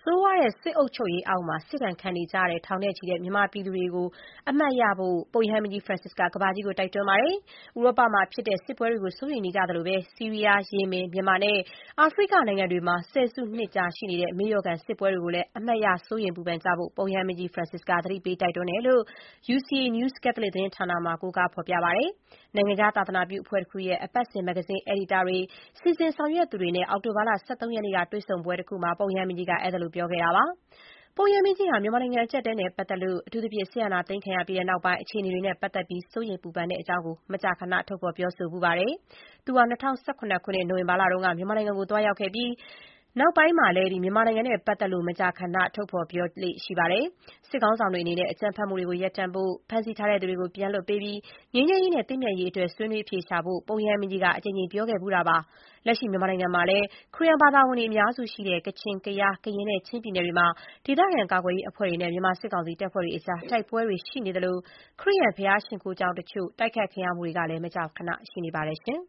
ဆိုးဝါးတဲ့စစ်အုပ်ချုပ်ရေးအောက်မှာစစ်ဒဏ်ခံနေကြရတဲ့ထောင်နဲ့ချီတဲ့မြန်မာပြည်သူတွေကိုအမှတ်ရဖို့ပုပ်ရဟန်းမင်းကြီး Francis ကကမ္ဘာကြီးကိုတိုက်တွန်းပါတယ်။ ဥရောပမှာဖြစ်တဲ့စစ်ပွဲတွေကိုစိုးရိမ်နေကြသလိုပဲဆီးရီးယား၊ ယီမင်၊ မြန်မာနဲ့အာဖရိကနိုင်ငံတွေမှာဆယ်စုနှစ်ကြာရှိနေတဲ့မေ့လျော့ခံစစ်ပွဲတွေကိုလည်းအမှတ်ရစိုးရိမ်ပူပန်ကြဖို့ ပုပ်ရဟန်းမင်းကြီး Francis ကသတိပေးတိုက်တွန်းတယ်လို့ UCA News ကက်သလစ်သတင်းဌာနမှာကိုးကားဖော်ပြပါတယ်။ နိုင်ငံခြားသာသနာပြုအဖွဲ့တခုရဲ့အပတ်စဉ်မဂ္ဂဇင်းအယ်ဒီတာတွေ၊ စီစဉ်ဆောင်ရွက်သူတွေနဲ့ အောက်တိုဘာ ၁၃ ရက်နေ့ကတွေ့ဆုံပွဲတခုမှာ ပုပ်ရဟန်းမင်းကြီးက အဲဒီလိုပြောခဲ့တာပါ။ ပုပ်ရဟန်းမင်းကြီးဟာ မြန်မာနိုင်ငံအကျပ်အတည်းနဲ့ပတ်သက်လို့ အထူးသဖြင့် စစ်အာဏာသိမ်းခံရပြီးနောက်ပိုင်း အခြေအနေတွေနဲ့ပတ်သက်ပြီး စိုးရိမ်ပူပန်တဲ့အကြောင်း မကြာခဏ ထုတ်ဖော်ပြောဆိုဖူးပါတယ်။ သူဟာ ၂၀၁၇ ခုနှစ် နိုဝင်ဘာလတုန်းက မြန်မာနိုင်ငံကိုသွားရောက်ခဲ့ပြီးနောက်ပိုင်းမှာလည်း မြန်မာနိုင်ငံနဲ့ပတ်သက်လို့ မကြာခဏ ထုတ်ဖော်ပြောလေ့ရှိပါတယ်။ စစ်ခေါင်းဆောင်တွေအနေနဲ့ အကြမ်းဖက်မှုတွေကိုရပ်တန့်ဖို့၊ ဖမ်းဆီးထားသူတွေကို ပြန်လွှတ်ပေးပြီး ငြိမ်းချမ်းရေးနဲ့သင့်မြတ်ရေးအတွက် ဆွေးနွေးအဖြေရှာဖို့ ပုပ်ရဟန်းမင်းကြီးက အကြိမ်ကြိမ်ပြောခဲ့ဖူးတာပါ။ လက်ရှိမြန်မာနိုင်ငံမှာလည်း ခရစ်ယာန်ဘာသာဝင်တွေအများစုရှိတဲ့ ကချင်၊ ကယား၊ ကရင်နဲ့ ချင်းပြည်နယ်တွေမှာ ဒေသခံကာကွယ်ရေးအဖွဲ့တွေနဲ့ မြန်မာစစ်ကောင်စီတပ်ဖွဲ့တွေအကြား တိုက်ပွဲတွေရှိနေသလို ခရစ်ယာန်ဘုရားရှိခိုးကျောင်းတချို့ တိုက်ခိုက်ခံရမှုတွေကလည်း မကြာခဏ ရှိနေပါတယ်။